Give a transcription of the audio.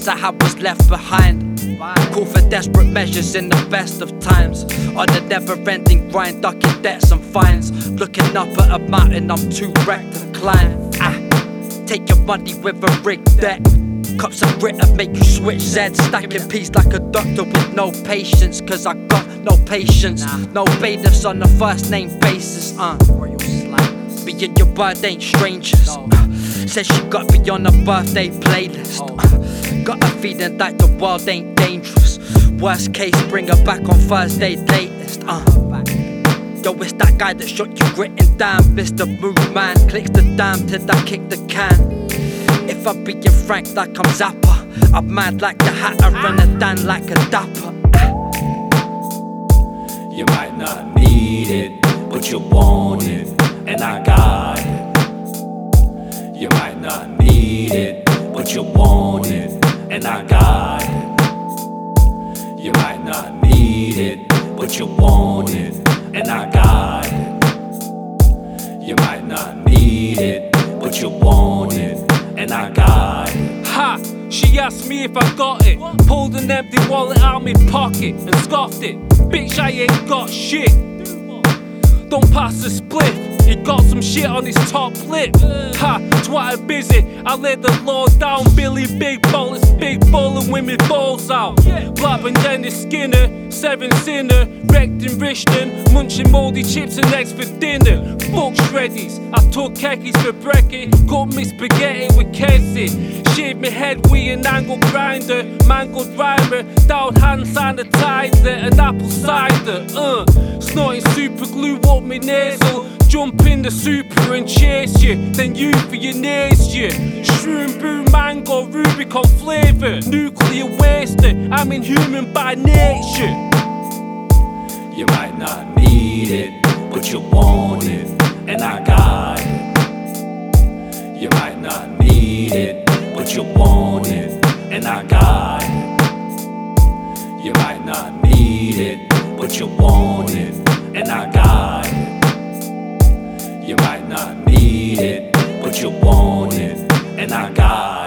regrets at how I was left behind. Call for desperate measures in the best of times. On the never-ending grind, ducking debts and fines. Looking up at a mountain I'm too wrecked to climb. Take your money with a rigged deck. Cups of Brit and make you switch Zeds. Stacking peas like a doctor with no patience. Cause I got no patience. No bailiffs on a first name basis. Me and your bird ain't strangers. Said she got me on a birthday playlist. Got a feeling that the world ain't dangerous. Worst case, bring her back on Thursday latest. Yo, it's that guy that shot you written down. Mr. Move Man clicks the dime till I kick the can. If I'm being frank like I'm Zappa, I'm mad like the Hatter and a Dan like a Dapper. You might not need it, but you want it, and I got it. You might not need it, but you want it, and I got it. You might not need it, but you want it, and I got it. You might not need it, but you want it, and I got it. Ha! She asked me if I got it. Pulled an empty wallet out my pocket and scoffed it. Bitch, I ain't got shit. Don't pass the spliff. He got some shit on his top lip. Ha! Twatted busy. I laid the law down. Billy Big Ballers, big ballin' with me balls out. Black and Dennis Skinner, Seven Sinner, wrecked in Richmond, munching mouldy chips and eggs for dinner. Fuck shreddies. I took khakis for brekkie. Cut me spaghetti with Kessie. Shaved me head with an angle grinder. Mangled rhymer, down hand sanitizer and apple cider. Snorting super glue up me nasal. Jump in the super and chase you. Then you for your nails you. Shroom, brew, mango, Rubicon flavour. Nuclear waster, I'm inhuman by nature. You might not need it, but you want it, and I got it. You might not need it, but you want it, and I got it. You might not need it, but you want it, and I got it. You might not need it, but you want it, and I got it.